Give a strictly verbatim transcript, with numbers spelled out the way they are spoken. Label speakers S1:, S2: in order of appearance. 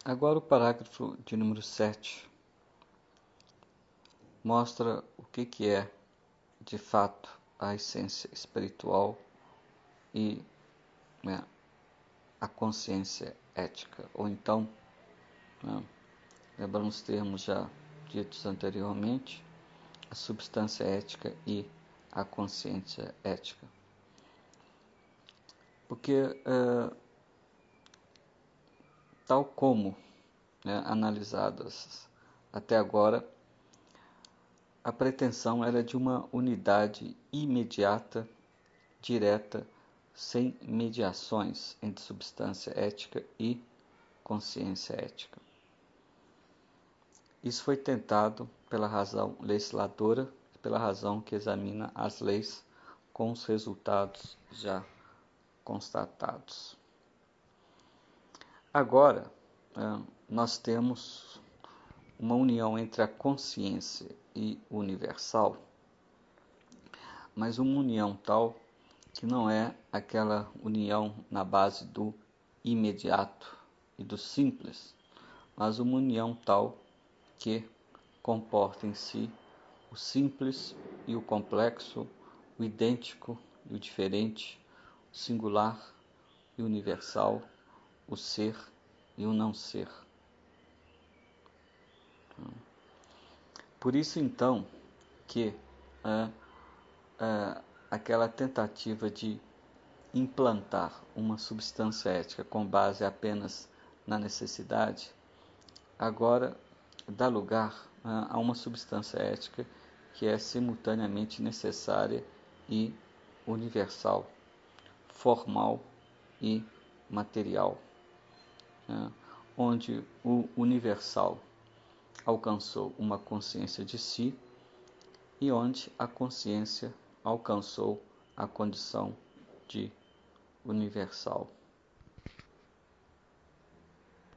S1: Agora o parágrafo de número sete mostra o que, que é, de fato, a essência espiritual e, né, a consciência ética. Ou então, né, lembrando os termos já ditos anteriormente, a substância ética e a consciência ética. Porque, uh, tal como, né, analisadas até agora, a pretensão era de uma unidade imediata, direta, sem mediações entre substância ética e consciência ética. Isso foi tentado pela razão legisladora, pela razão que examina as leis com os resultados já constatados. Agora, nós temos uma união entre a consciência e o universal, mas uma união tal que não é aquela união na base do imediato e do simples, mas uma união tal que comporta em si o simples e o complexo, o idêntico e o diferente, o singular e o universal, o ser e o não ser. Por isso, então, que ah, ah, aquela tentativa de implantar uma substância ética com base apenas na necessidade, agora dá lugar ah, a uma substância ética que é simultaneamente necessária e universal, formal e material, né? Onde o universal alcançou uma consciência de si e onde a consciência alcançou a condição de universal.